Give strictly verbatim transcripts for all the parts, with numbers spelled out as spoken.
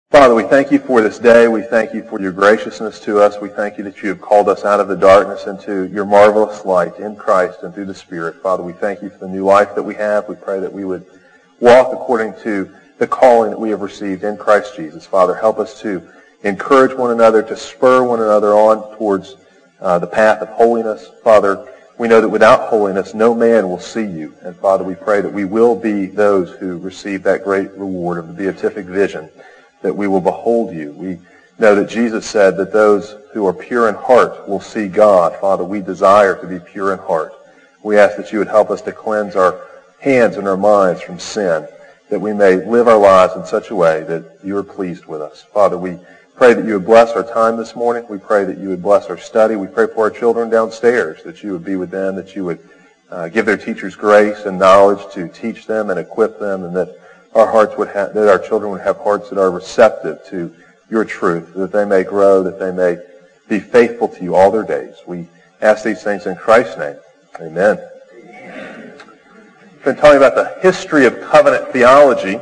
Father, we thank you for this day. We thank you for your graciousness to us. We thank you that you have called us out of the darkness into your marvelous light in Christ and through the Spirit. Father, we thank you for the new life that we have. We pray that we would walk according to the calling that we have received in Christ Jesus. Father, help us to encourage one another, to spur one another on towards uh, the path of holiness. Father, we know that without holiness, no man will see you. And Father, we pray that we will be those who receive that great reward of the beatific vision, that we will behold you. We know that Jesus said that those who are pure in heart will see God. Father, we desire to be pure in heart. We ask that you would help us to cleanse our hands and our minds from sin, that we may live our lives in such a way that you are pleased with us. Father, we pray that you would bless our time this morning. We pray that you would bless our study. We pray for our children downstairs, that you would be with them, that you would uh, give their teachers grace and knowledge to teach them and equip them, and that our hearts would have, that our children would have hearts that are receptive to your truth, that they may grow, that they may be faithful to you all their days. We ask these things in Christ's name. Amen. I've been telling you about the history of covenant theology,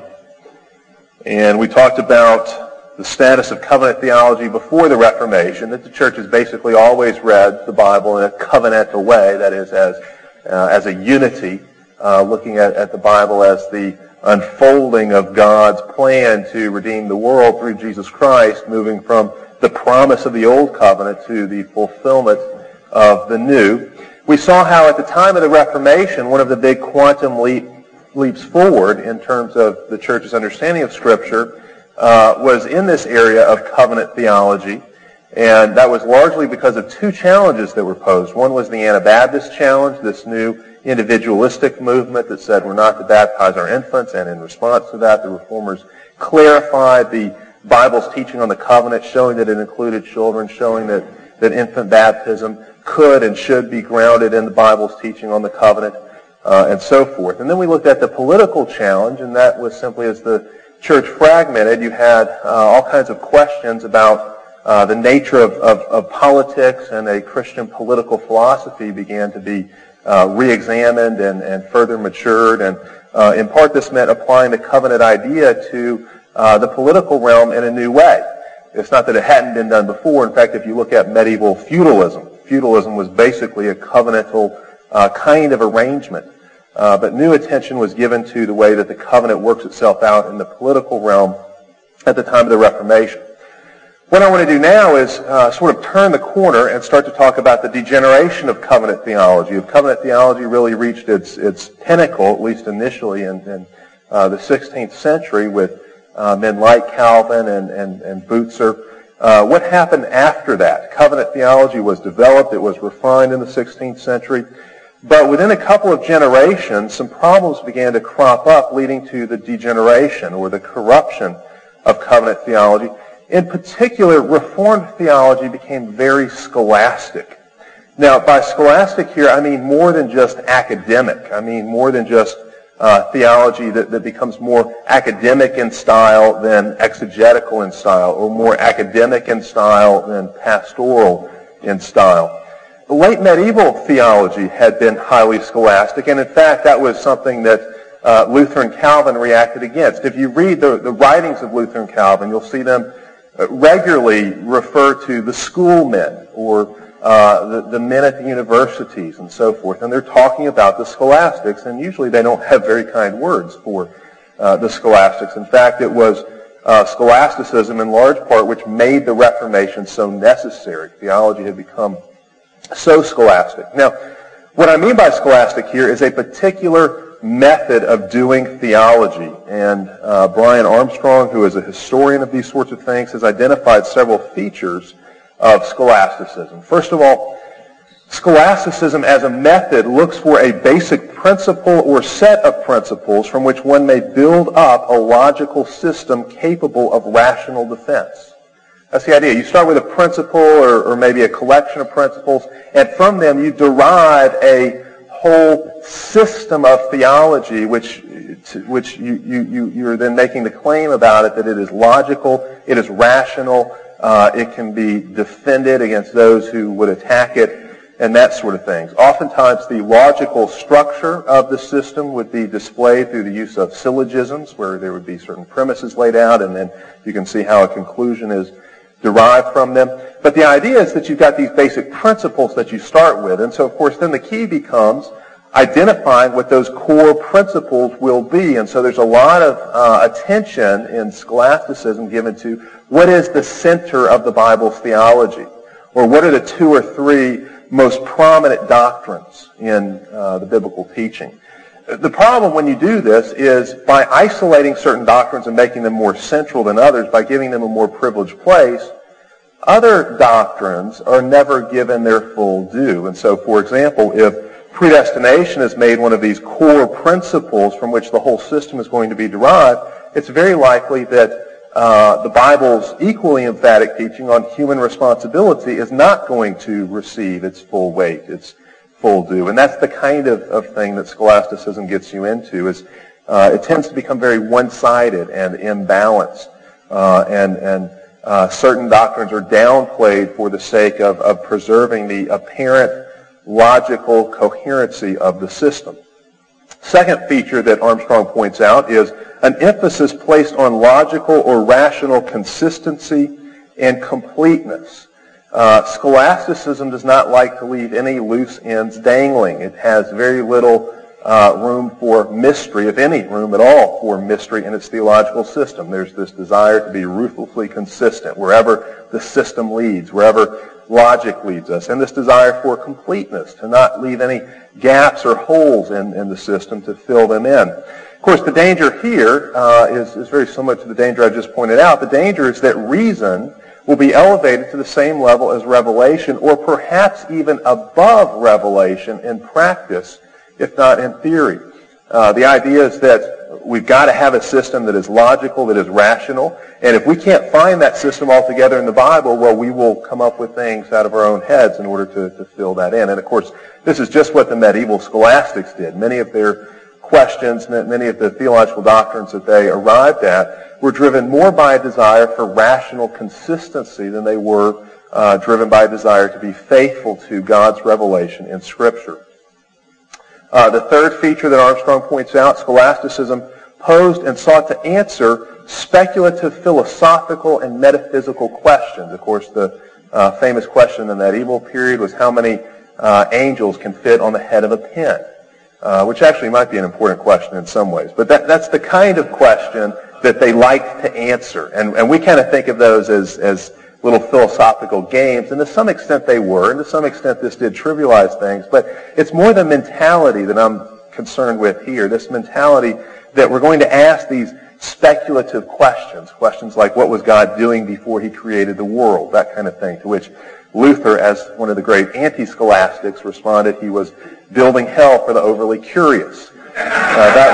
and we talked about the status of covenant theology before the Reformation, that the church has basically always read the Bible in a covenantal way, that is, as uh, as a unity, uh, looking at, at the Bible as the unfolding of God's plan to redeem the world through Jesus Christ, moving from the promise of the old covenant to the fulfillment of the new. We saw how at the time of the Reformation, one of the big quantum leap, leaps forward in terms of the church's understanding of Scripture uh, was in this area of covenant theology, and that was largely because of two challenges that were posed. One was the Anabaptist challenge, this new individualistic movement that said we're not to baptize our infants, and in response to that, the Reformers clarified the Bible's teaching on the covenant, showing that it included children, showing that, that infant baptism could and should be grounded in the Bible's teaching on the covenant, uh, and so forth. And then we looked at the political challenge, and that was simply as the church fragmented, you had uh, all kinds of questions about uh, the nature of, of, of politics, and a Christian political philosophy began to be Uh, re-examined and, and further matured, and uh, in part this meant applying the covenant idea to uh, the political realm in a new way. It's not that it hadn't been done before. In fact, if you look at medieval feudalism, feudalism was basically a covenantal uh, kind of arrangement, uh, but new attention was given to the way that the covenant works itself out in the political realm at the time of the Reformation. What I want to do now is uh, sort of turn the corner and start to talk about the degeneration of covenant theology. If covenant theology really reached its its pinnacle, at least initially in, in uh, the sixteenth century with uh, men like Calvin and, and, and Butzer, uh, what happened after that? Covenant theology was developed, it was refined in the sixteenth century, but within a couple of generations, some problems began to crop up leading to the degeneration or the corruption of covenant theology. In particular, Reformed theology became very scholastic. Now, by scholastic here, I mean more than just academic. I mean more than just uh, theology that, that becomes more academic in style than exegetical in style, or more academic in style than pastoral in style. The late medieval theology had been highly scholastic, and in fact, that was something that uh, Luther and Calvin reacted against. If you read the, the writings of Luther and Calvin, you'll see them regularly refer to the schoolmen or uh, the, the men at the universities and so forth, and they're talking about the scholastics, and usually they don't have very kind words for uh, the scholastics. In fact, it was uh, scholasticism in large part which made the Reformation so necessary. Theology had become so scholastic. Now, what I mean by scholastic here is a particular method of doing theology, and uh, Brian Armstrong, who is a historian of these sorts of things, has identified several features of scholasticism. First of all, scholasticism as a method looks for a basic principle or set of principles from which one may build up a logical system capable of rational defense. That's the idea. You start with a principle or, or maybe a collection of principles, and from them you derive a whole system of theology, which which you, you, you're then making the claim about it that it is logical, it is rational, uh, it can be defended against those who would attack it, and that sort of things. Oftentimes the logical structure of the system would be displayed through the use of syllogisms, where there would be certain premises laid out, and then you can see how a conclusion is derived from them. But the idea is that you've got these basic principles that you start with, and so of course then the key becomes identifying what those core principles will be. And so there's a lot of uh, attention in scholasticism given to what is the center of the Bible's theology, or what are the two or three most prominent doctrines in uh, the biblical teaching. The problem when you do this is by isolating certain doctrines and making them more central than others, by giving them a more privileged place, other doctrines are never given their full due. And so, for example, if predestination is made one of these core principles from which the whole system is going to be derived, it's very likely that uh, the Bible's equally emphatic teaching on human responsibility is not going to receive its full weight, its full due. And that's the kind of, of thing that scholasticism gets you into. Is uh, it tends to become very one-sided and imbalanced, uh, and and uh, certain doctrines are downplayed for the sake of, of preserving the apparent logical coherency of the system. Second feature that Armstrong points out is an emphasis placed on logical or rational consistency and completeness. Uh, scholasticism does not like to leave any loose ends dangling. It has very little uh, room for mystery, if any room at all for mystery in its theological system. There's this desire to be ruthlessly consistent wherever the system leads, wherever logic leads us, and this desire for completeness, to not leave any gaps or holes in, in the system, to fill them in. Of course, the danger here uh, is, is very similar to the danger I just pointed out. The danger is that reason will be elevated to the same level as revelation, or perhaps even above revelation in practice, if not in theory. Uh, the idea is that we've got to have a system that is logical, that is rational, and if we can't find that system altogether in the Bible, well, we will come up with things out of our own heads in order to, to fill that in. And of course, this is just what the medieval scholastics did. Many of their questions, many of the theological doctrines that they arrived at were driven more by a desire for rational consistency than they were uh, driven by a desire to be faithful to God's revelation in Scripture. Uh, the third feature that Armstrong points out, scholasticism posed and sought to answer speculative philosophical and metaphysical questions. Of course, the uh, famous question in the medieval period was how many uh, angels can fit on the head of a pin, uh, which actually might be an important question in some ways. But that, that's the kind of question that they liked to answer. And, and we kind of think of those as, as little philosophical games, and to some extent they were, and to some extent this did trivialize things, but it's more the mentality that I'm concerned with here, this mentality that we're going to ask these speculative questions, questions like what was God doing before he created the world, that kind of thing, to which Luther, as one of the great anti-scholastics, responded he was building hell for the overly curious. Uh, that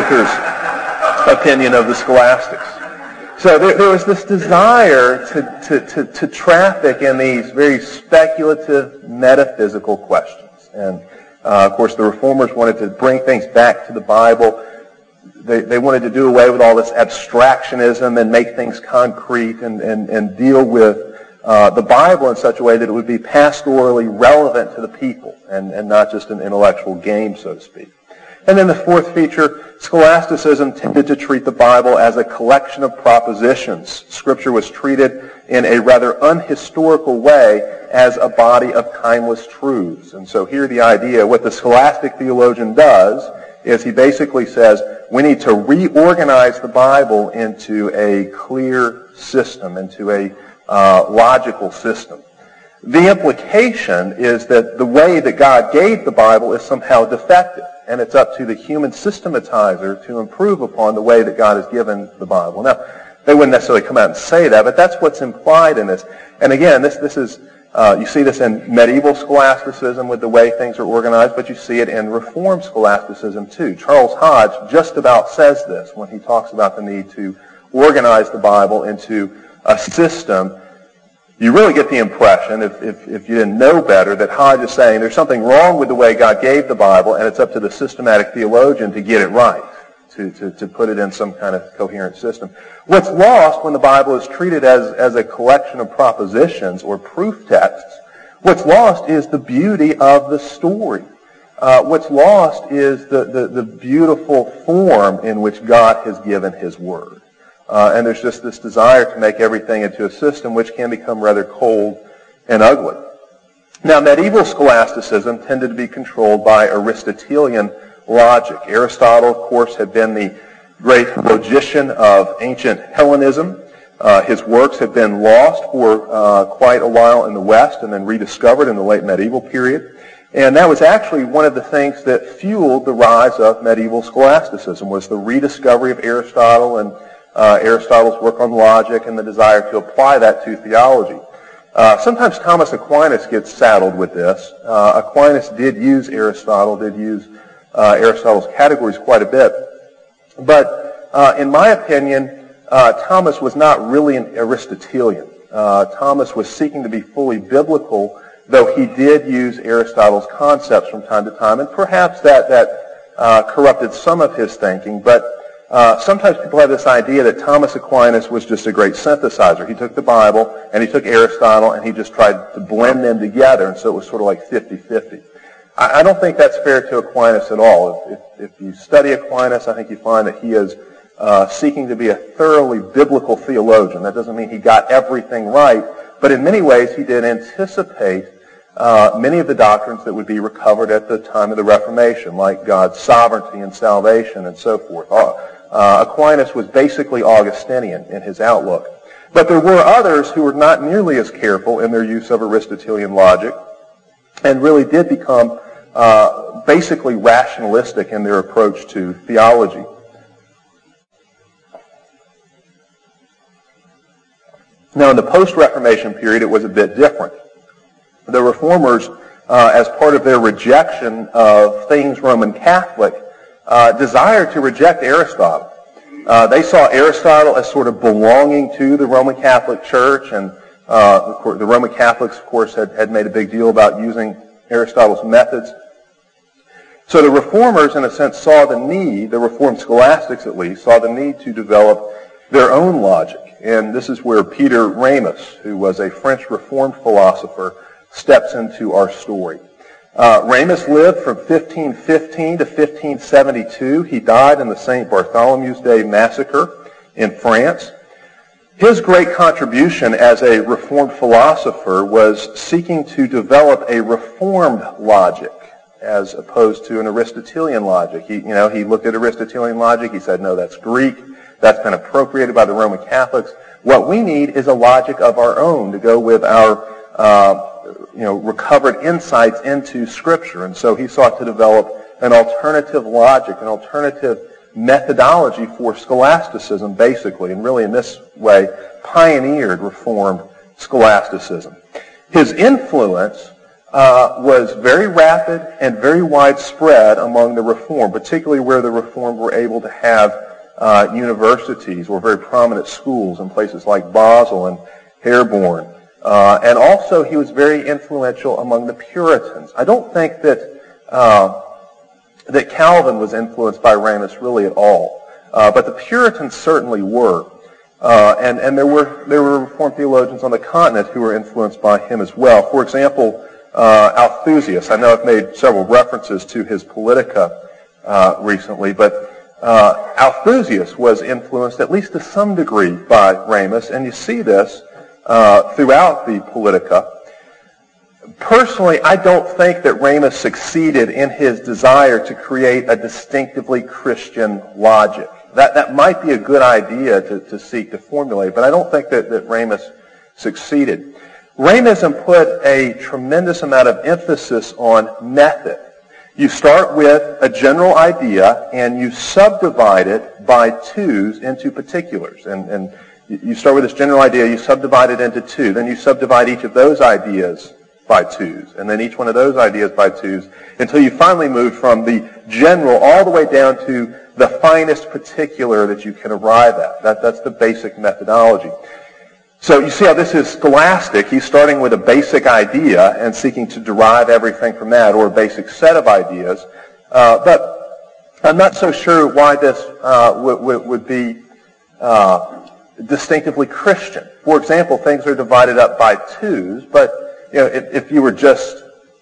was Luther's opinion of the scholastics. So there, there was this desire to, to, to, to traffic in these very speculative metaphysical questions. And, uh, of course, the Reformers wanted to bring things back to the Bible. They, they wanted to do away with all this abstractionism and make things concrete and, and, and deal with uh, the Bible in such a way that it would be pastorally relevant to the people and, and not just an intellectual game, so to speak. And then the fourth feature, scholasticism tended to treat the Bible as a collection of propositions. Scripture was treated in a rather unhistorical way as a body of timeless truths. And so here the idea, what the scholastic theologian does is he basically says we need to reorganize the Bible into a clear system, into a uh, logical system. The implication is that the way that God gave the Bible is somehow defective, and it's up to the human systematizer to improve upon the way that God has given the Bible. Now, they wouldn't necessarily come out and say that, but that's what's implied in this. And again, this this is uh, you see this in medieval scholasticism with the way things are organized, but you see it in Reformed scholasticism too. Charles Hodge just about says this when he talks about the need to organize the Bible into a system. You really get the impression, if, if, if you didn't know better, that Hodge is saying there's something wrong with the way God gave the Bible, and it's up to the systematic theologian to get it right, to, to, to put it in some kind of coherent system. What's lost when the Bible is treated as, as a collection of propositions or proof texts, What's lost is the beauty of the story. Uh, what's lost is the, the, the beautiful form in which God has given his word. Uh, and there's just this desire to make everything into a system which can become rather cold and ugly. Now, medieval scholasticism tended to be controlled by Aristotelian logic. Aristotle, of course, had been the great logician of ancient Hellenism. Uh, his works had been lost for uh, quite a while in the West and then rediscovered in the late medieval period. And that was actually one of the things that fueled the rise of medieval scholasticism, was the rediscovery of Aristotle and uh, Aristotle's work on logic and the desire to apply that to theology. Uh, sometimes Thomas Aquinas gets saddled with this. Uh, Aquinas did use Aristotle, did use uh, Aristotle's categories quite a bit. But uh, in my opinion, uh, Thomas was not really an Aristotelian. Uh, Thomas was seeking to be fully biblical, though he did use Aristotle's concepts from time to time, and perhaps that, that uh, corrupted some of his thinking. But uh, sometimes people have this idea that Thomas Aquinas was just a great synthesizer. He took the Bible, and he took Aristotle, and he just tried to blend them together, and so it was sort of like fifty-fifty. I, I don't think that's fair to Aquinas at all. If, if, if you study Aquinas, I think you find that he is uh, seeking to be a thoroughly biblical theologian. That doesn't mean he got everything right, but in many ways he did anticipate Uh, many of the doctrines that would be recovered at the time of the Reformation, like God's sovereignty and salvation and so forth. Uh, uh, Aquinas was basically Augustinian in his outlook. But there were others who were not nearly as careful in their use of Aristotelian logic and really did become uh, basically rationalistic in their approach to theology. Now, in the post-Reformation period, it was a bit different. The Reformers, uh, as part of their rejection of things Roman Catholic, uh, desired to reject Aristotle. Uh, they saw Aristotle as sort of belonging to the Roman Catholic Church, and uh, the Roman Catholics, of course, had, had made a big deal about using Aristotle's methods. So the Reformers, in a sense, saw the need, the Reformed scholastics at least, saw the need to develop their own logic. And this is where Peter Ramus, who was a French Reformed philosopher, steps into our story. Uh, Ramus lived from fifteen fifteen to fifteen seventy-two. He died in the Saint Bartholomew's Day massacre in France. His great contribution as a Reformed philosopher was seeking to develop a Reformed logic as opposed to an Aristotelian logic. He, you know, he looked at Aristotelian logic. He said, no, that's Greek. That's been appropriated by the Roman Catholics. What we need is a logic of our own to go with our uh, you know, recovered insights into Scripture. And so he sought to develop an alternative logic, an alternative methodology for scholasticism, basically, and really in this way pioneered Reformed scholasticism. His influence uh, was very rapid and very widespread among the Reformed, particularly where the Reformed were able to have uh, universities or very prominent schools in places like Basel and Herborn. Uh, and also he was very influential among the Puritans. I don't think that uh, that Calvin was influenced by Ramus really at all, uh, but the Puritans certainly were. Uh, and and there were there were Reformed theologians on the continent who were influenced by him as well. For example, uh, Althusius. I know I've made several references to his Politica uh, recently, but uh, Althusius was influenced at least to some degree by Ramus, and you see this Uh, throughout the Politica. Personally, I don't think that Ramus succeeded in his desire to create a distinctively Christian logic. That that might be a good idea to, to seek to formulate, but I don't think that, that Ramus succeeded. Ramism put a tremendous amount of emphasis on method. You start with a general idea and you subdivide it by twos into particulars. And, and You start with this general idea, you subdivide it into two. Then you subdivide each of those ideas by twos. And then each one of those ideas by twos until you finally move from the general all the way down to the finest particular that you can arrive at. That, that's the basic methodology. So you see how this is scholastic. He's starting with a basic idea and seeking to derive everything from that, or a basic set of ideas. Uh, but I'm not so sure why this uh, would, would, would be Uh, distinctively Christian. For example, things are divided up by twos, but you know, if, if you were just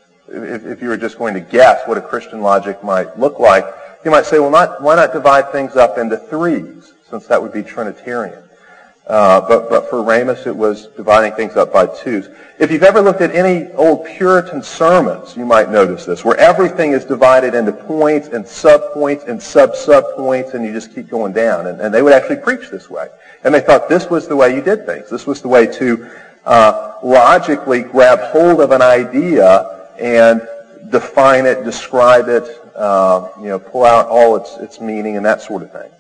if, if you were just going to guess what a Christian logic might look like, you might say, well, not, why not divide things up into threes, since that would be Trinitarian. Uh, but, but for Ramus, it was dividing things up by twos. If you've ever looked at any old Puritan sermons, you might notice this, where everything is divided into points and subpoints and sub-subpoints, and you just keep going down. And, and they would actually preach this way. And they thought this was the way you did things. This was the way to uh, logically grab hold of an idea and define it, describe it, uh, you know, pull out all its, its meaning and that sort of thing.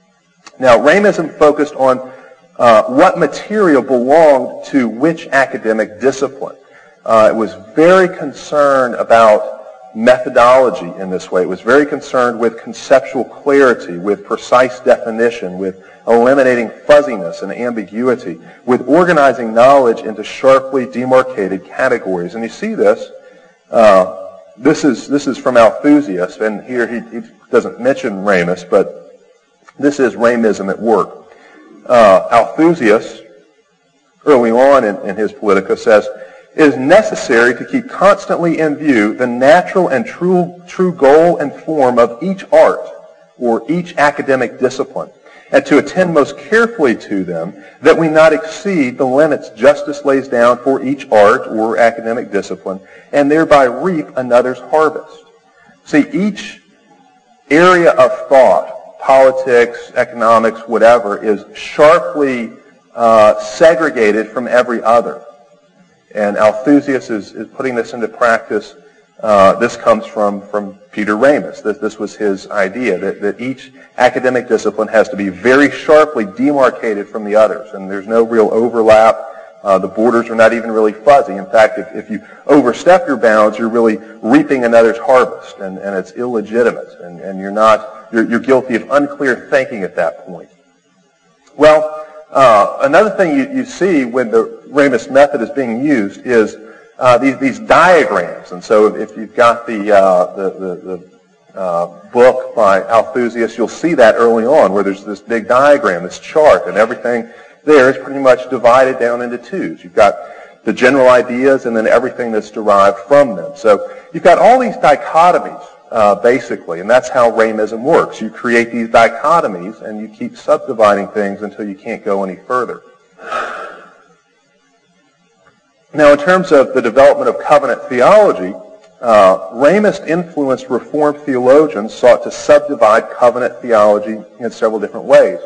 Now, Ramism focused on Uh, what material belonged to which academic discipline. Uh, it was very concerned about methodology in this way. It was very concerned with conceptual clarity, with precise definition, with eliminating fuzziness and ambiguity, with organizing knowledge into sharply demarcated categories. And you see this. Uh, this is this is from Althusius, and here he, he doesn't mention Ramus, but this is Ramism at work. Uh, Althusius, early on in, in his Politica, says, it is necessary to keep constantly in view the natural and true, true goal and form of each art or each academic discipline, and to attend most carefully to them, that we not exceed the limits justice lays down for each art or academic discipline, and thereby reap another's harvest. See, each area of thought, politics, economics, whatever, is sharply uh, segregated from every other. And Althusius is, is putting this into practice. Uh, this comes from, from Peter Ramus. This, this was his idea, that, that each academic discipline has to be very sharply demarcated from the others, and there's no real overlap. Uh, the borders are not even really fuzzy. In fact, if, if you overstep your bounds, you're really reaping another's harvest, and, and it's illegitimate, and, and you're not You're, you're guilty of unclear thinking at that point. Well, uh, another thing you, you see when the Ramus method is being used is uh, these, these diagrams. And so if you've got the, uh, the, the, the uh, book by Althusius, you'll see that early on, where there's this big diagram, this chart, and everything there is pretty much divided down into twos. You've got the general ideas and then everything that's derived from them. So you've got all these dichotomies. Uh, basically, and that's how Ramism works. You create these dichotomies and you keep subdividing things until you can't go any further. Now, in terms of the development of covenant theology, uh, Ramist-influenced Reformed theologians sought to subdivide covenant theology in several different ways.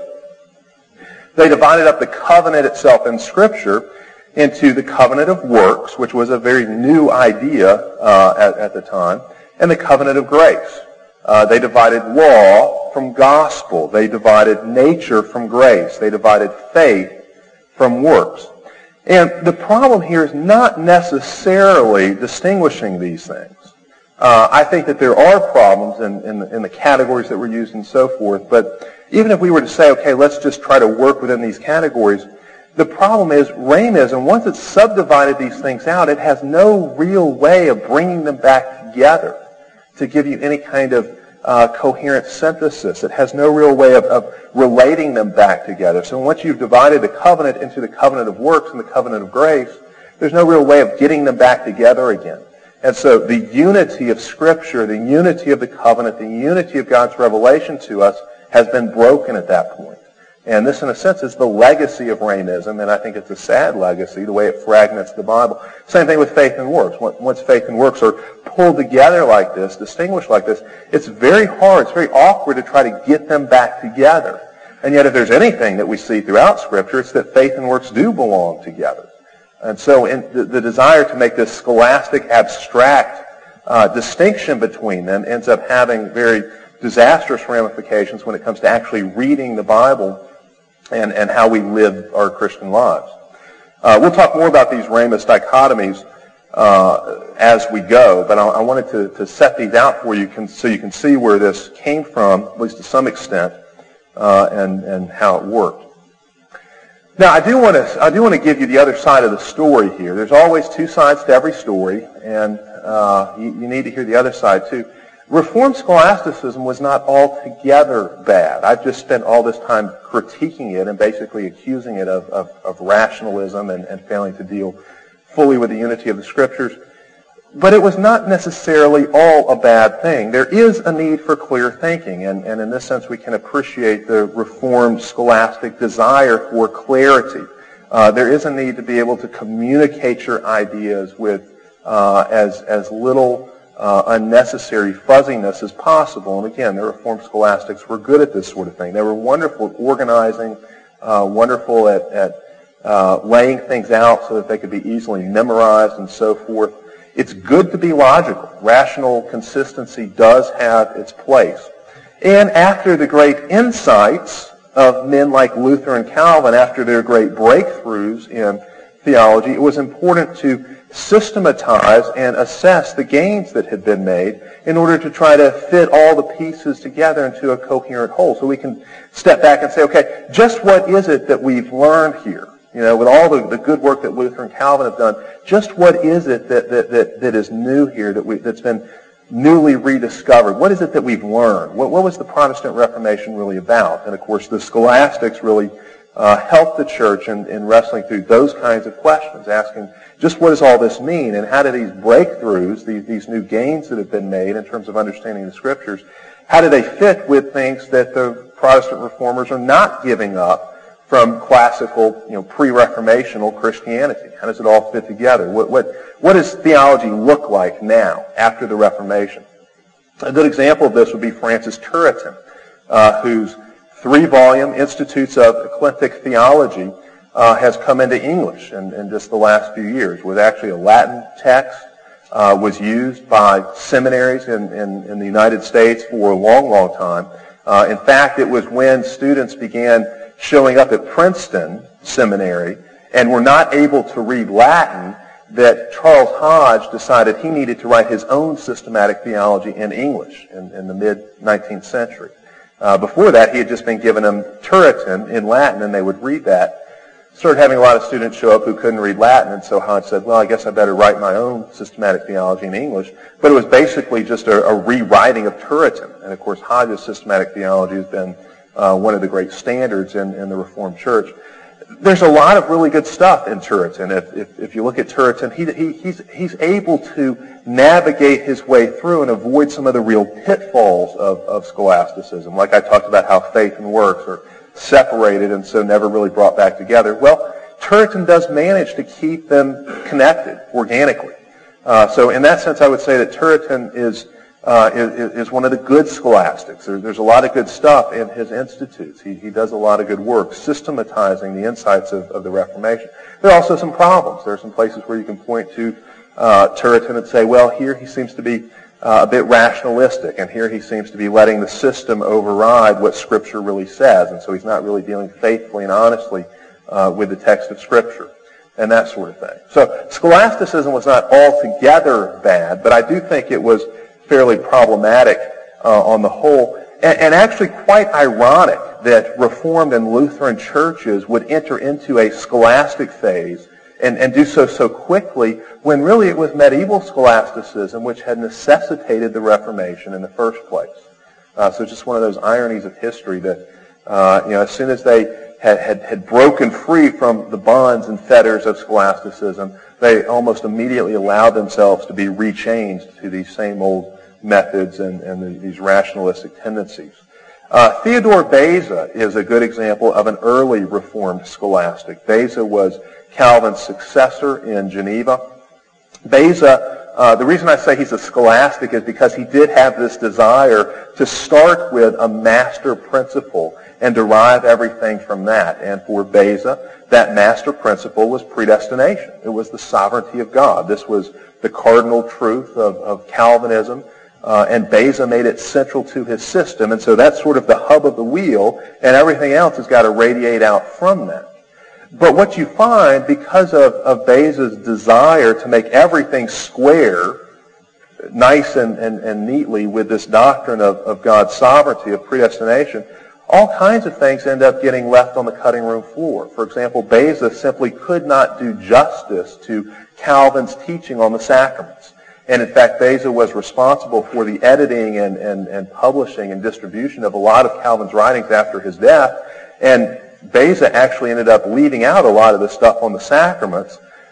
They divided up the covenant itself in Scripture into the covenant of works, which was a very new idea uh, at, at the time, and the covenant of grace. Uh, they divided law from gospel. They divided nature from grace. They divided faith from works. And the problem here is not necessarily distinguishing these things. Uh, I think that there are problems in, in, the, in the categories that were used and so forth, but even if we were to say, okay, let's just try to work within these categories, the problem is Ramism, once it's subdivided these things out, it has no real way of bringing them back together to give you any kind of uh, coherent synthesis. It has no real way of, of relating them back together. So once you've divided the covenant into the covenant of works and the covenant of grace, there's no real way of getting them back together again. And so the unity of Scripture, the unity of the covenant, the unity of God's revelation to us has been broken at that point. And this, in a sense, is the legacy of Ramism, and I think it's a sad legacy, the way it fragments the Bible. Same thing with faith and works. Once faith and works are pulled together like this, distinguished like this, it's very hard, it's very awkward to try to get them back together. And yet if there's anything that we see throughout Scripture, it's that faith and works do belong together. And so in the, the desire to make this scholastic, abstract uh, distinction between them ends up having very disastrous ramifications when it comes to actually reading the Bible and, and how we live our Christian lives. Uh, we'll talk more about these Ramist dichotomies uh, as we go, but I, I wanted to, to set these out for you can, so you can see where this came from, at least to some extent, uh, and, and how it worked. Now, I do want to I do want to give you the other side of the story here. There's always two sides to every story, and uh, you, you need to hear the other side too. Reformed scholasticism was not altogether bad. I've just spent all this time critiquing it and basically accusing it of, of, of rationalism and, and failing to deal fully with the unity of the Scriptures. But it was not necessarily all a bad thing. There is a need for clear thinking, and, and in this sense we can appreciate the Reformed scholastic desire for clarity. Uh, there is a need to be able to communicate your ideas with uh, as, as little uh, unnecessary fuzziness as possible. And again, the Reformed scholastics were good at this sort of thing. They were wonderful at organizing, uh, wonderful at, at uh, laying things out so that they could be easily memorized and so forth. It's good to be logical. Rational consistency does have its place. And after the great insights of men like Luther and Calvin, after their great breakthroughs in theology, it was important to systematize and assess the gains that had been made in order to try to fit all the pieces together into a coherent whole. So we can step back and say, okay, just what is it that we've learned here? You know, with all the, the good work that Luther and Calvin have done, just what is it that, that, that, that is new here, that we, that's been newly rediscovered? What is it that we've learned? What, what was the Protestant Reformation really about? And of course, the scholastics really uh, helped the church in, in wrestling through those kinds of questions, asking just what does all this mean, and how do these breakthroughs, these, these new gains that have been made in terms of understanding the Scriptures, how do they fit with things that the Protestant reformers are not giving up from classical, you know, pre-Reformational Christianity? How does it all fit together? What, what, what does theology look like now, after the Reformation? A good example of this would be Francis Turretin, uh, whose three-volume Institutes of Eclectic Theology uh, has come into English in, in just the last few years. It was actually a Latin text, uh, was used by seminaries in, in, in the United States for a long, long time. Uh, in fact, it was when students began showing up at Princeton Seminary and were not able to read Latin that Charles Hodge decided he needed to write his own systematic theology in English in, in the mid-nineteenth century. Uh, before that, he had just been giving them Turretin in Latin, and they would read that. Started having a lot of students show up who couldn't read Latin, and so Hodge said, well, I guess I better write my own systematic theology in English. But it was basically just a, a rewriting of Turretin. And of course, Hodge's systematic theology has been Uh, one of the great standards in, in the Reformed Church. There's a lot of really good stuff in Turretin. If, if, if you look at Turretin, he, he, he's, he's able to navigate his way through and avoid some of the real pitfalls of, of scholasticism. Like I talked about how faith and works are separated and so never really brought back together. Well, Turretin does manage to keep them connected organically. Uh, so in that sense, I would say that Turretin is Uh, is, is one of the good scholastics. There, there's a lot of good stuff in his institutes. He, he does a lot of good work systematizing the insights of, of the Reformation. There are also some problems. There are some places where you can point to uh, Turretin and say, well, here he seems to be uh, a bit rationalistic, and here he seems to be letting the system override what Scripture really says, and so he's not really dealing faithfully and honestly uh, with the text of Scripture, and that sort of thing. So scholasticism was not altogether bad, but I do think it was fairly problematic uh, on the whole, and, and actually quite ironic that Reformed and Lutheran churches would enter into a scholastic phase and, and do so so quickly when really it was medieval scholasticism which had necessitated the Reformation in the first place. Uh, so it's just one of those ironies of history that uh, you know, as soon as they had, had, had broken free from the bonds and fetters of scholasticism, they almost immediately allowed themselves to be rechanged to these same old methods and, and the, these rationalistic tendencies. Uh, Theodore Beza is a good example of an early Reformed scholastic. Beza was Calvin's successor in Geneva. Beza, uh, the reason I say he's a scholastic is because he did have this desire to start with a master principle and derive everything from that. And for Beza, that master principle was predestination. It was the sovereignty of God. This was the cardinal truth of, of Calvinism. Uh, and Beza made it central to his system, and so that's sort of the hub of the wheel, and everything else has got to radiate out from that. But what you find, because of, of Beza's desire to make everything square, nice and, and, and neatly with this doctrine of, of God's sovereignty, of predestination, all kinds of things end up getting left on the cutting room floor. For example, Beza simply could not do justice to Calvin's teaching on the sacraments. And in fact, Beza was responsible for the editing and, and, and publishing and distribution of a lot of Calvin's writings after his death. And Beza actually ended up leaving out a lot of the stuff on the sacraments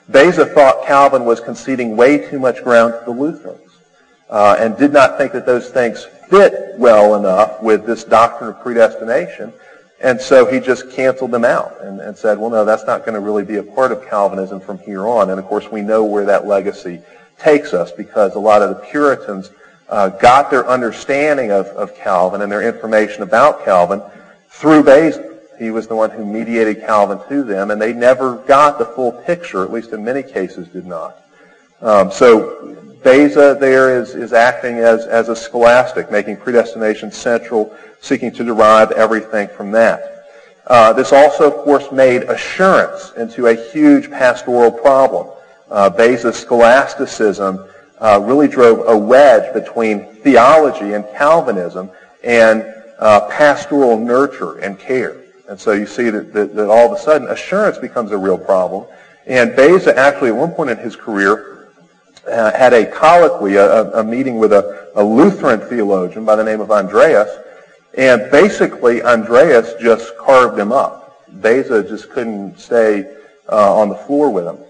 Beza thought Calvin was conceding way too much ground to the Lutherans uh, and did not think that those things fit well enough with this doctrine of predestination. And so he just canceled them out and, and said, well, no, that's not going to really be a part of Calvinism from here on. And, of course, we know where that legacy takes us because a lot of the Puritans uh, got their understanding of, of Calvin and their information about Calvin through Beza. He was the one who mediated Calvin to them, and they never got the full picture, at least in many cases did not. Um, so Beza there is, is acting as, as a scholastic, making predestination central, seeking to derive everything from that. Uh, this also, of course, made assurance into a huge pastoral problem. Uh, Beza's scholasticism uh, really drove a wedge between theology and Calvinism and uh, pastoral nurture and care. And so you see that, that, that all of a sudden assurance becomes a real problem. And Beza actually at one point in his career uh, had a colloquy, a, a meeting with a, a Lutheran theologian by the name of Andreas. And basically Andreas just carved him up. Beza just couldn't stay uh, on the floor with him.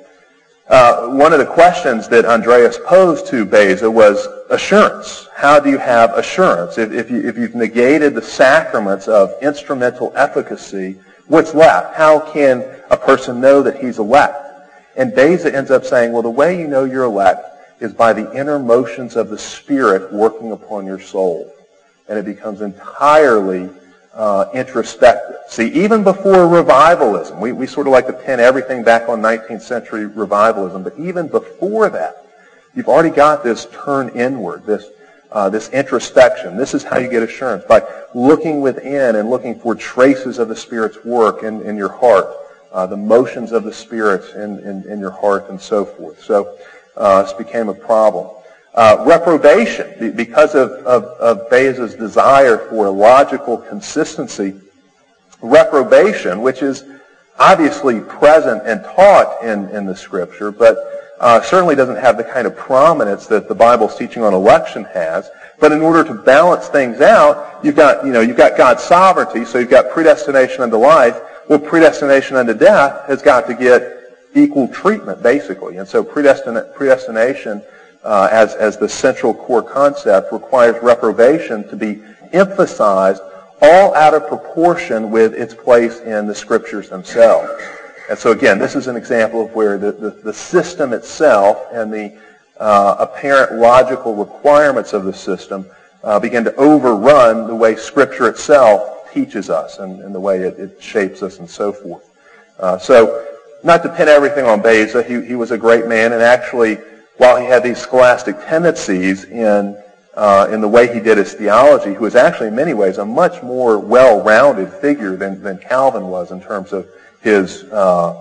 Uh, one of the questions that Andreas posed to Beza was assurance. How do you have assurance? If, if, you, if you've negated the sacraments of instrumental efficacy, what's left? How can a person know that he's elect? And Beza ends up saying, well, the way you know you're elect is by the inner motions of the Spirit working upon your soul. And it becomes entirely uh, introspective. See, even before revivalism, we, we sort of like to pin everything back on nineteenth century revivalism, but even before that, you've already got this turn inward, this uh, this introspection. This is how you get assurance, by looking within and looking for traces of the Spirit's work in, in your heart, uh, the motions of the Spirit in, in, in your heart, and so forth. So uh, this became a problem. Uh, reprobation, because of, of, of Beza's desire for logical consistency, reprobation, which is obviously present and taught in, in the Scripture, but uh, certainly doesn't have the kind of prominence that the Bible's teaching on election has. But in order to balance things out, you've got, you know, you've got God's sovereignty, so you've got predestination unto life. Well, predestination unto death has got to get equal treatment, basically. And so predestin- predestination Uh, as, as the central core concept requires reprobation to be emphasized all out of proportion with its place in the Scriptures themselves. And so again, this is an example of where the, the, the system itself and the uh, apparent logical requirements of the system uh, begin to overrun the way Scripture itself teaches us and, and the way it, it shapes us and so forth. Uh, so not to pin everything on Beza, he, he was a great man, and actually while he had these scholastic tendencies in uh, in the way he did his theology, he was actually in many ways a much more well-rounded figure than, than Calvin was in terms of his uh,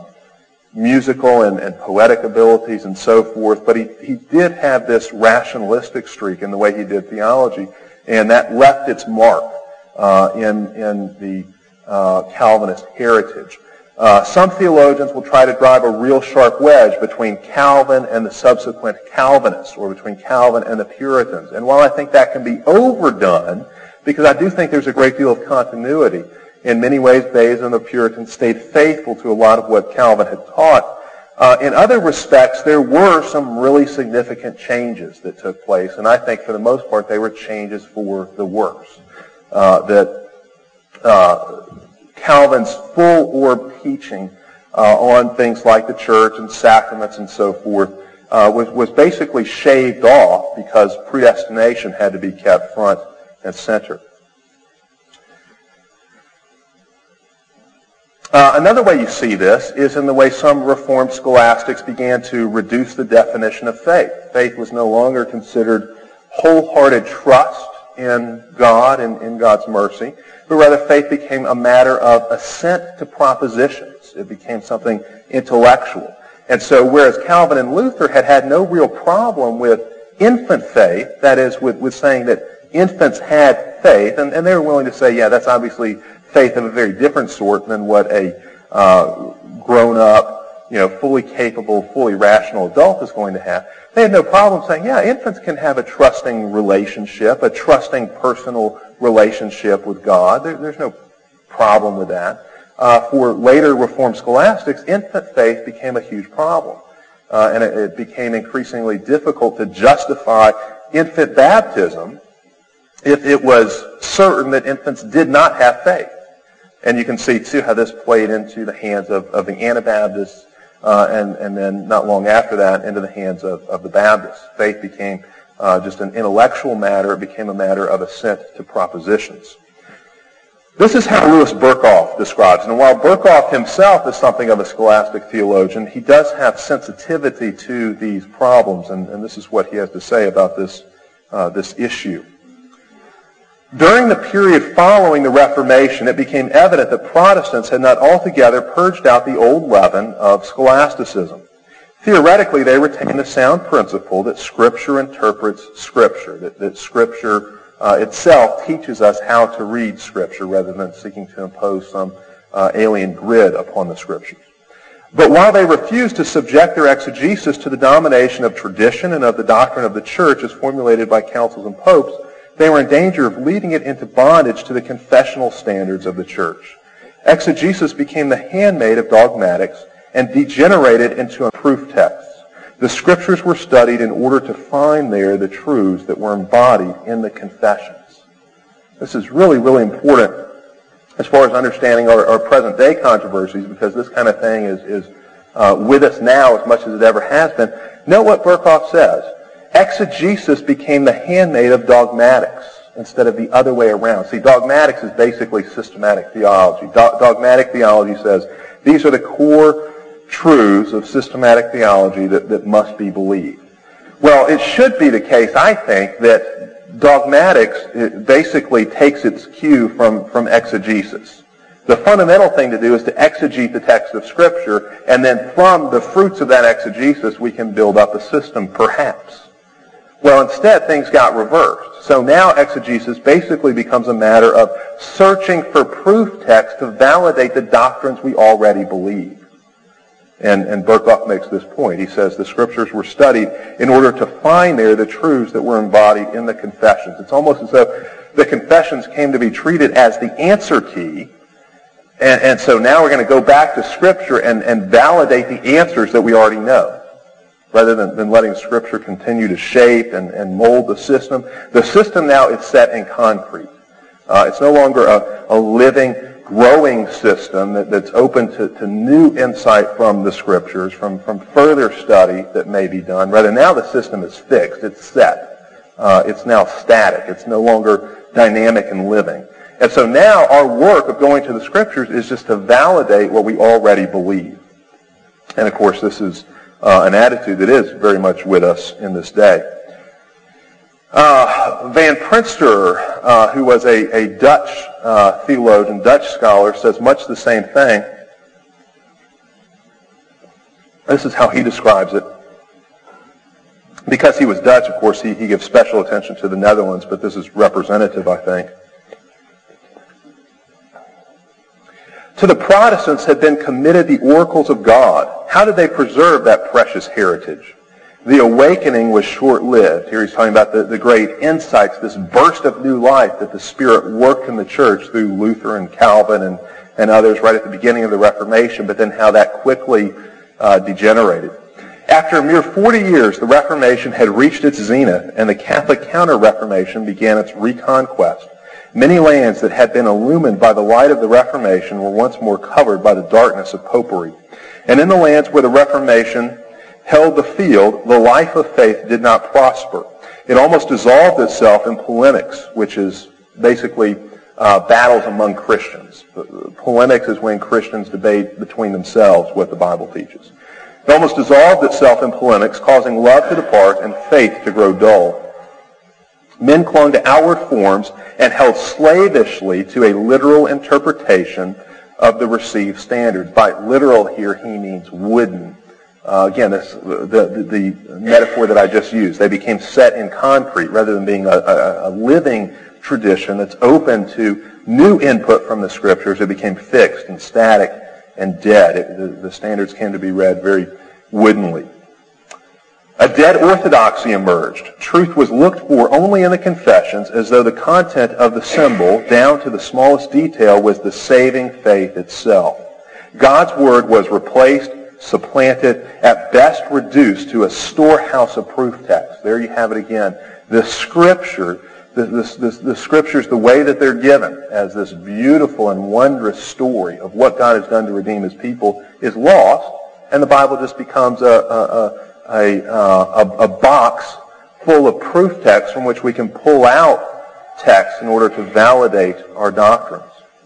musical and, and poetic abilities and so forth. But he, he did have this rationalistic streak in the way he did theology, and that left its mark uh, in, in the uh, Calvinist heritage. Uh, some theologians will try to drive a real sharp wedge between Calvin and the subsequent Calvinists, or between Calvin and the Puritans. And while I think that can be overdone, because I do think there's a great deal of continuity, in many ways Beza and the Puritans stayed faithful to a lot of what Calvin had taught. Uh, in other respects, there were some really significant changes that took place, and I think for the most part they were changes for the worse. Uh, that uh, Calvin's full orb teaching uh, on things like the church and sacraments and so forth uh, was, was basically shaved off because predestination had to be kept front and center. Uh, another way you see this is in the way some Reformed scholastics began to reduce the definition of faith. Faith was no longer considered wholehearted trust in God and in God's mercy, but rather faith became a matter of assent to propositions. It became something intellectual. And so whereas Calvin and Luther had had no real problem with infant faith, that is, with, with saying that infants had faith, and, and they were willing to say, yeah, that's obviously faith of a very different sort than what a uh, grown-up, you know, fully capable, fully rational adult is going to have. They had no problem saying, yeah, infants can have a trusting relationship, a trusting personal relationship with God. There, there's no problem with that. Uh, for later Reformed scholastics, infant faith became a huge problem. uh, and it, it became increasingly difficult to justify infant baptism if it was certain that infants did not have faith. And you can see, too, how this played into the hands of, of the Anabaptists, uh, and, and then not long after that, into the hands of, of the Baptists. Faith became uh, just an intellectual matter. It became a matter of assent to propositions. This is how Louis Berkhoff describes it. And while Berkhoff himself is something of a scholastic theologian, he does have sensitivity to these problems, and, and this is what he has to say about this, uh, this issue. During the period following the Reformation, it became evident that Protestants had not altogether purged out the old leaven of scholasticism. Theoretically, they retained the sound principle that Scripture interprets Scripture, that, that Scripture Uh, itself teaches us how to read Scripture rather than seeking to impose some uh, alien grid upon the Scriptures. But while they refused to subject their exegesis to the domination of tradition and of the doctrine of the Church as formulated by councils and popes, they were in danger of leading it into bondage to the confessional standards of the Church. Exegesis became the handmaid of dogmatics and degenerated into proof texts. The Scriptures were studied in order to find there the truths that were embodied in the confessions. This is really, really important as far as understanding our, our present-day controversies, because this kind of thing is, is uh, with us now as much as it ever has been. Note what Berkhoff says. Exegesis became the handmaid of dogmatics instead of the other way around. See, dogmatics is basically systematic theology. Do- dogmatic theology says these are the core truths of systematic theology that, that must be believed. Well, it should be the case, I think, that dogmatics basically takes its cue from, from exegesis. The fundamental thing to do is to exegete the text of Scripture, and then from the fruits of that exegesis we can build up a system, perhaps. Well, instead, things got reversed. So now exegesis basically becomes a matter of searching for proof texts to validate the doctrines we already believe. And, and Berkhoff makes this point. He says the Scriptures were studied in order to find there the truths that were embodied in the confessions. It's almost as though the confessions came to be treated as the answer key, and, and so now we're going to go back to Scripture and, and validate the answers that we already know, rather than, than letting Scripture continue to shape and, and mold the system. The system now is set in concrete. Uh, it's no longer a, a living, growing system that, that's open to, to new insight from the Scriptures, from, from further study that may be done. Rather, now the system is fixed. It's set. Uh, it's now static. It's no longer dynamic and living. And so now our work of going to the Scriptures is just to validate what we already believe. And of course, this is uh, an attitude that is very much with us in this day. Uh, Van Prinster, uh, who was a, a Dutch uh, theologian, Dutch scholar, says much the same thing. This is how he describes it. Because he was Dutch, of course, he, he gives special attention to the Netherlands, but this is representative, I think. To the Protestants had been committed the oracles of God. How did they preserve that precious heritage? The awakening was short-lived. Here he's talking about the, the great insights, this burst of new life that the Spirit worked in the church through Luther and Calvin and, and others right at the beginning of the Reformation, but then how that quickly uh, degenerated. After a mere forty years, the Reformation had reached its zenith, and the Catholic Counter-Reformation began its reconquest. Many lands that had been illumined by the light of the Reformation were once more covered by the darkness of popery. And in the lands where the Reformation held the field, the life of faith did not prosper. It almost dissolved itself in polemics, which is basically uh, battles among Christians. Polemics is when Christians debate between themselves what the Bible teaches. It almost dissolved itself in polemics, causing love to depart and faith to grow dull. Men clung to outward forms and held slavishly to a literal interpretation of the received standards. By literal here, he means wooden. Uh, again, this, the, the, the metaphor that I just used. They became set in concrete rather than being a, a, a living tradition that's open to new input from the Scriptures. It became fixed and static and dead. It, the, the standards came to be read very woodenly. A dead orthodoxy emerged. Truth was looked for only in the confessions, as though the content of the symbol, down to the smallest detail, was the saving faith itself. God's Word was replaced supplanted, at best reduced to a storehouse of proof text. There you have it again. The Scripture, the, the, the, the Scriptures, the way that they're given as this beautiful and wondrous story of what God has done to redeem His people is lost, and the Bible just becomes a, a, a, a, a, a box full of proof text from which we can pull out text in order to validate our doctrines.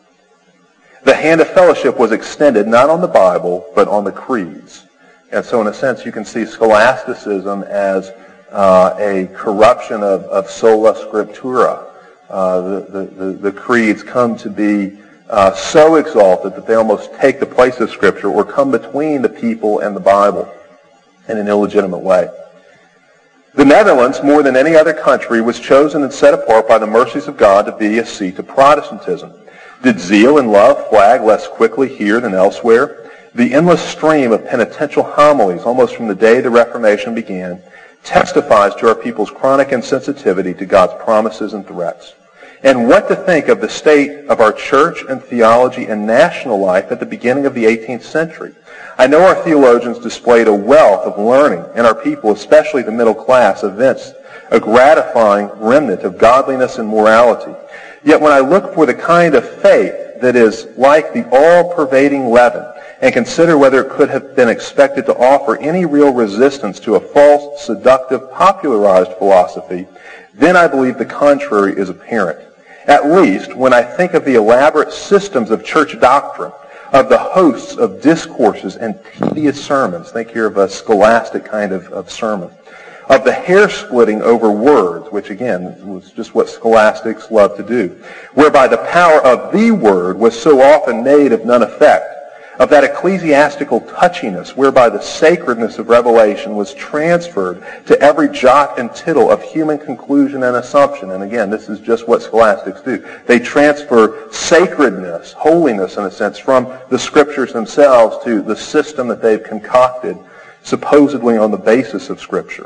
The hand of fellowship was extended not on the Bible, but on the creeds. And so in a sense, you can see scholasticism as uh, a corruption of, of sola scriptura. Uh, the, the, the, the creeds come to be uh, so exalted that they almost take the place of Scripture or come between the people and the Bible in an illegitimate way. The Netherlands, more than any other country, was chosen and set apart by the mercies of God to be a seat of Protestantism. Did zeal and love flag less quickly here than elsewhere? The endless stream of penitential homilies, almost from the day the Reformation began, testifies to our people's chronic insensitivity to God's promises and threats. And what to think of the state of our church and theology and national life at the beginning of the eighteenth century? I know our theologians displayed a wealth of learning, and our people, especially the middle class, evinced a gratifying remnant of godliness and morality. Yet when I look for the kind of faith that is like the all-pervading leaven and consider whether it could have been expected to offer any real resistance to a false, seductive, popularized philosophy, then I believe the contrary is apparent. At least when I think of the elaborate systems of church doctrine, of the hosts of discourses and tedious sermons, think here of a scholastic kind of, of sermon, of the hair-splitting over words, which again was just what scholastics love to do, whereby the power of the word was so often made of none effect, of that ecclesiastical touchiness whereby the sacredness of revelation was transferred to every jot and tittle of human conclusion and assumption. And again, this is just what scholastics do. They transfer sacredness, holiness in a sense, from the Scriptures themselves to the system that they've concocted, supposedly on the basis of Scripture.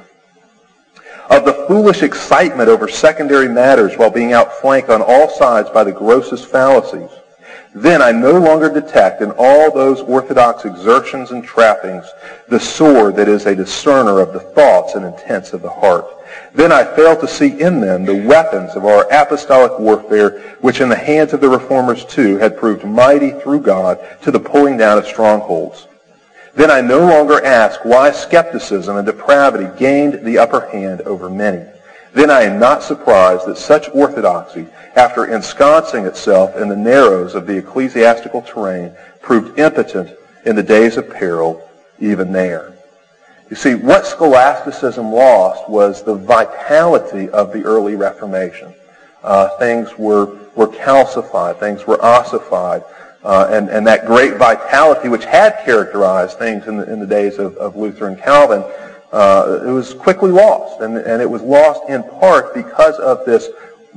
Of the foolish excitement over secondary matters while being outflanked on all sides by the grossest fallacies, then I no longer detect in all those orthodox exertions and trappings the sword that is a discerner of the thoughts and intents of the heart. Then I fail to see in them the weapons of our apostolic warfare, which in the hands of the reformers too had proved mighty through God to the pulling down of strongholds. Then I no longer ask why skepticism and depravity gained the upper hand over many. Then I am not surprised that such orthodoxy, after ensconcing itself in the narrows of the ecclesiastical terrain, proved impotent in the days of peril, even there. You see, what scholasticism lost was the vitality of the early Reformation. Uh, things were, were calcified, things were ossified, uh, and, and that great vitality which had characterized things in the, in the days of, of Luther and Calvin, Uh, it was quickly lost, and, and it was lost in part because of this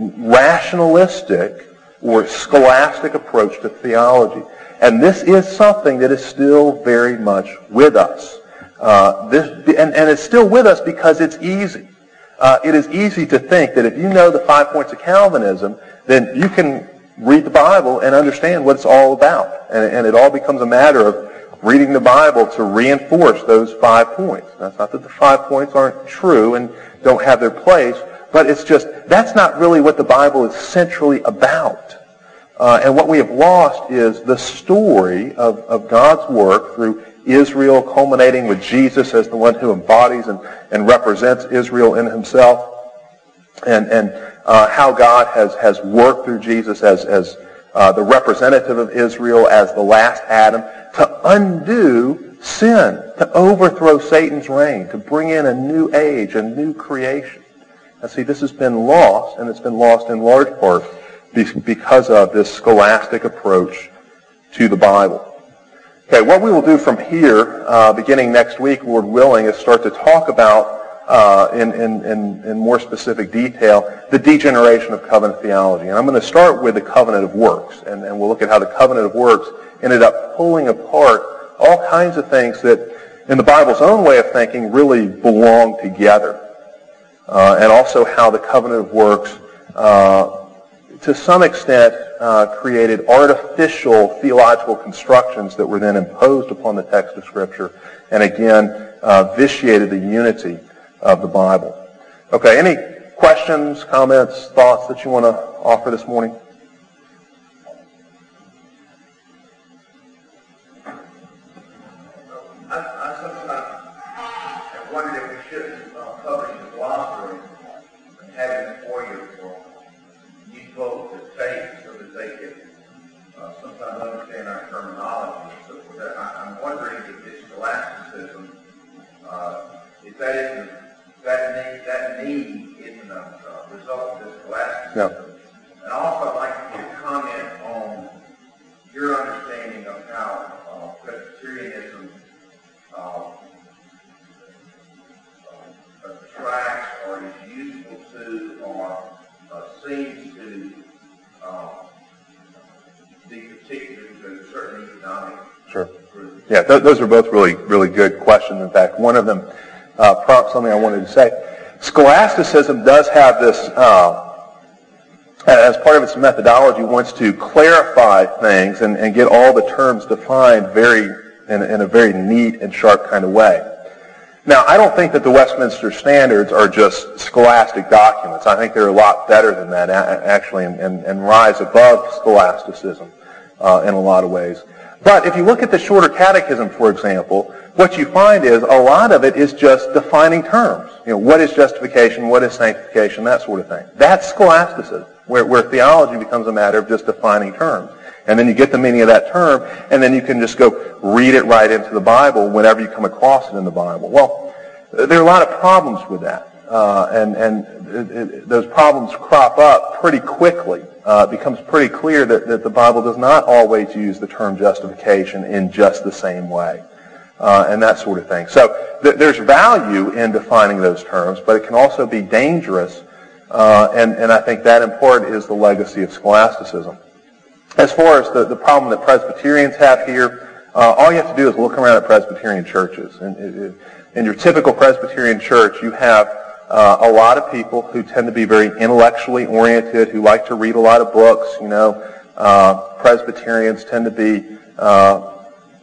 rationalistic or scholastic approach to theology. And this is something that is still very much with us. Uh, this, and, and it's still with us because it's easy. Uh, it is easy to think that if you know the five points of Calvinism, then you can read the Bible and understand what it's all about. And, and it all becomes a matter of reading the Bible to reinforce those five points. That's not that the five points aren't true and don't have their place, but it's just, that's not really what the Bible is centrally about. Uh, and what we have lost is the story of, of God's work through Israel, culminating with Jesus as the one who embodies and, and represents Israel in himself, and, and uh, how God has, has worked through Jesus as, as uh, the representative of Israel, as the last Adam, to undo sin, to overthrow Satan's reign, to bring in a new age, a new creation. Now see, this has been lost, and it's been lost in large part because of this scholastic approach to the Bible. Okay, what we will do from here, uh, beginning next week, Lord willing, is start to talk about, uh, in, in, in, in more specific detail, the degeneration of covenant theology. And I'm going to start with the covenant of works, and, and we'll look at how the covenant of works ended up pulling apart all kinds of things that, in the Bible's own way of thinking, really belong together. Uh, and also how the covenant of works uh, to some extent, uh, created artificial theological constructions that were then imposed upon the text of Scripture, and again, uh, vitiated the unity of the Bible. Okay, any questions, comments, thoughts that you want to offer this morning? I, I sometimes have wondered if we should uh, publish a glossary and have it for you for you folks to take so that they can uh, sometimes understand our terminology. So for that, I, I'm wondering if this scholasticism, uh, if that isn't that need that need isn't a uh, result of this scholasticism. No. And also, I'd like to get a comment on your understanding of how uh, Presbyterianism Uh, uh, attracts or is useful to or uh, seems to uh, be particular to certain economic Sure. groups. Yeah, th- those are both really, really good questions. In fact, one of them uh, prompts something I wanted to say. Scholasticism does have this, uh, as part of its methodology, wants to clarify things and, and get all the terms defined very In, in a very neat and sharp kind of way. Now, I don't think that the Westminster Standards are just scholastic documents. I think they're a lot better than that, actually, and, and, and rise above scholasticism uh, in a lot of ways. But if you look at the Shorter Catechism, for example, what you find is a lot of it is just defining terms. You know, what is justification, what is sanctification, that sort of thing. That's scholasticism, where, where theology becomes a matter of just defining terms. And then you get the meaning of that term, and then you can just go read it right into the Bible whenever you come across it in the Bible. Well, there are a lot of problems with that, uh, and, and it, it, those problems crop up pretty quickly. Uh, it becomes pretty clear that, that the Bible does not always use the term justification in just the same way, uh, and that sort of thing. So th- there's value in defining those terms, but it can also be dangerous, uh, and, and I think that in part is the legacy of scholasticism. As far as the, the problem that Presbyterians have here, uh, all you have to do is look around at Presbyterian churches. And in your typical Presbyterian church, you have uh, a lot of people who tend to be very intellectually oriented, who like to read a lot of books. You know, uh, Presbyterians tend to be uh,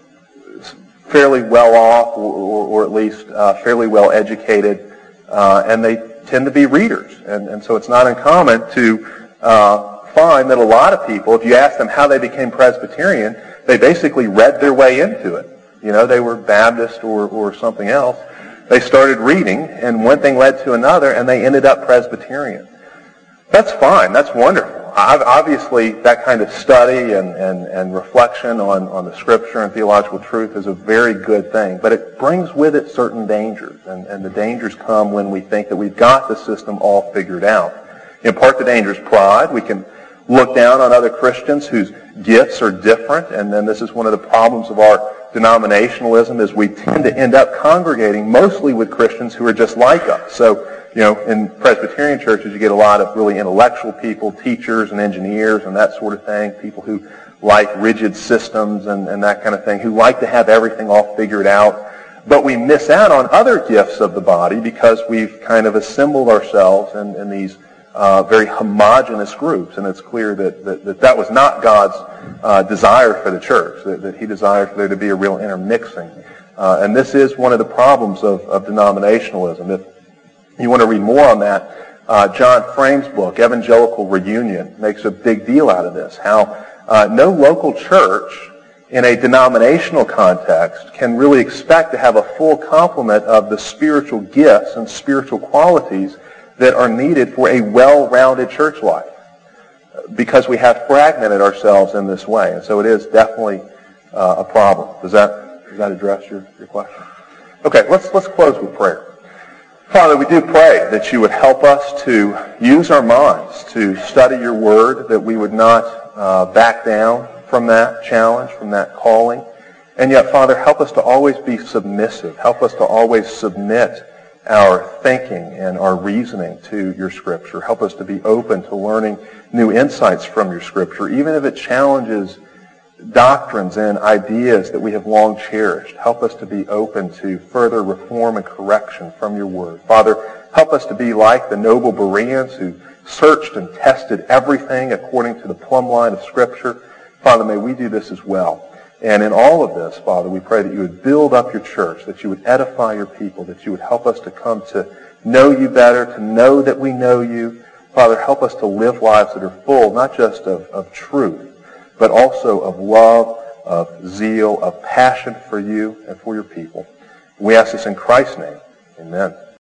fairly well off, or, or, or at least uh, fairly well educated, uh, and they tend to be readers. And, and so it's not uncommon to uh, find that a lot of people, if you ask them how they became Presbyterian, they basically read their way into it. You know, they were Baptist or, or something else. They started reading, and one thing led to another, and they ended up Presbyterian. That's fine. That's wonderful. I've, obviously, that kind of study and, and, and reflection on, on the Scripture and theological truth is a very good thing, but it brings with it certain dangers, and, and the dangers come when we think that we've got the system all figured out. In part, the danger is pride. We can look down on other Christians whose gifts are different, and then this is one of the problems of our denominationalism, is we tend to end up congregating mostly with Christians who are just like us. So, you know, in Presbyterian churches, you get a lot of really intellectual people, teachers and engineers and that sort of thing, people who like rigid systems and, and that kind of thing, who like to have everything all figured out. But we miss out on other gifts of the body because we've kind of assembled ourselves in, in these Uh, very homogeneous groups, and it's clear that that, that, that was not God's uh, desire for the church, that, that he desired for there to be a real intermixing. Uh, and this is one of the problems of, of denominationalism. If you want to read more on that, uh, John Frame's book, Evangelical Reunion, makes a big deal out of this, how uh, no local church in a denominational context can really expect to have a full complement of the spiritual gifts and spiritual qualities that are needed for a well-rounded church life, because we have fragmented ourselves in this way. And so it is definitely uh, a problem. Does that, does that address your, your question? Okay, let's, let's close with prayer. Father, we do pray that you would help us to use our minds to study your word, that we would not uh, back down from that challenge, from that calling. And yet, Father, help us to always be submissive. Help us to always submit our thinking and our reasoning to your Scripture. Help us to be open to learning new insights from your Scripture, even if it challenges doctrines and ideas that we have long cherished. Help us to be open to further reform and correction from your word. Father, help us to be like the noble Bereans who searched and tested everything according to the plumb line of Scripture. Father, may we do this as well. And in all of this, Father, we pray that you would build up your church, that you would edify your people, that you would help us to come to know you better, to know that we know you. Father, help us to live lives that are full, not just of, of truth, but also of love, of zeal, of passion for you and for your people. We ask this in Christ's name. Amen.